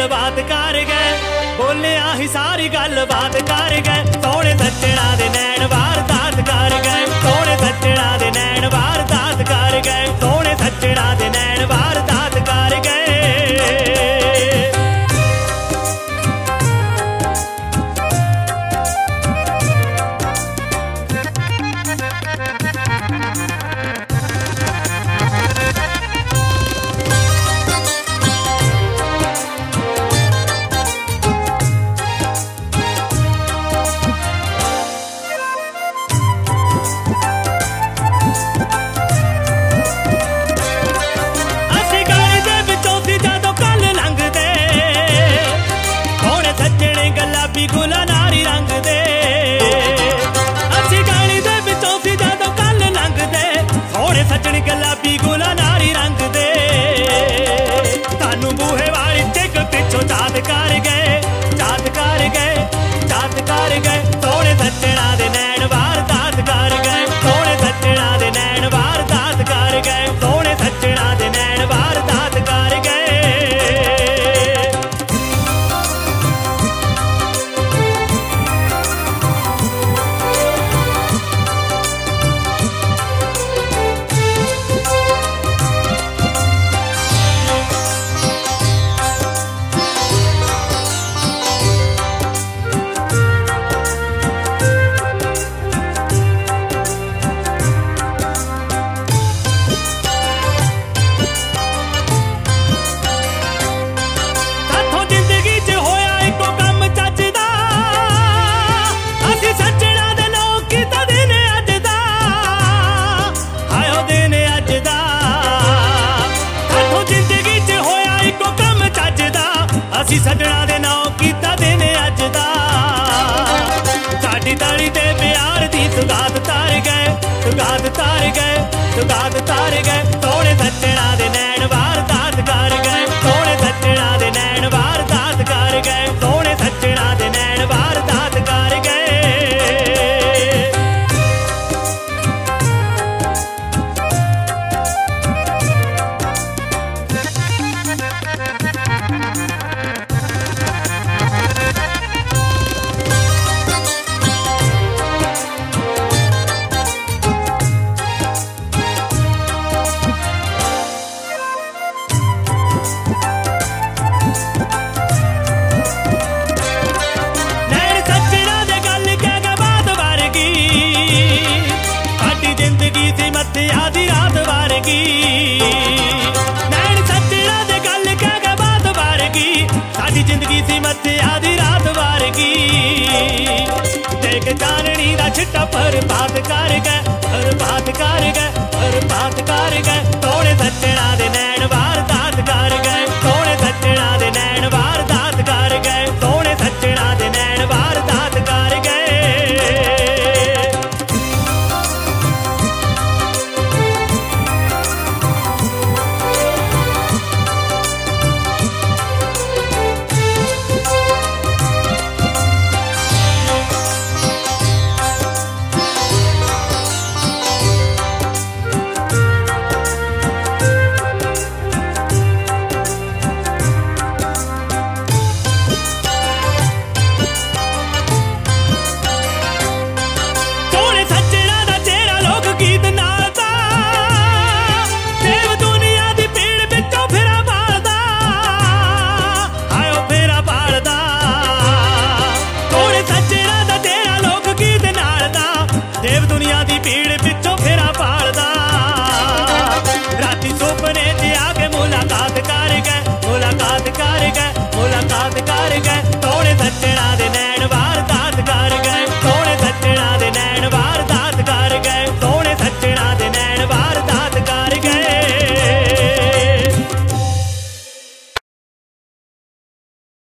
गलबात कर गए, बोलिया ही सारी गलबात कर गए। सोने सज्जणा दे नैन वारदात कर गए, सोने सज्जणा दे नैन वारदात कर गए, सोने सज्जणा दे नैन वारदात कर गए। गुला नारी रंग दे असी गाली दे विचों सी जदों कल लंघ दे, सोहणे सज्जण गुलाबी गुला नारी रंग दे। सानू बूहे वाली टिक पिछों चाद कर गए, चाद कर गए, चाद कर गए। सोहणे सज्जणा दे नैन वारदात कर गए, सोहणे सज्जणा दे नैन वारदात कर गए, सोहणे सज्जणा दे नैन वारदात कर गए। असी सज्जणा दे नां कीता दिन अज दा, साडी ताली ते प्यार दी सुगात तार गए, सुगात तार गए, सुगात तार गए। सोहणे सज्जणा दे नैन वारदात कर गए, सोहणे सज्जणा दे नैन वारदात कर गए, सोहणे सज्जणा दे नैन वारदात कर गए। आधी रात वारगी नैन सज्जणा दे गल कह के बात वारगी, साडी जिंदगी सी मत्थे आधी रात वारगी। देख जाननी दा छिट्टा बर्बाद कर गए, बर्बाद कर गए, बर्बाद कर गए। सोहणे सज्जणा दे नैन वारदात कर गए, सोहणे सज्जणा दे नैन वारदात कर गए, सोहणे सज्जणा दे नैन वारदात कर गए। देव दुनिया दी भीड़ पिछों फेरा पालदा, राती सुपने च आके मुलाकात कर गए, मुलाकात कर गए, मुलाकात कर गए।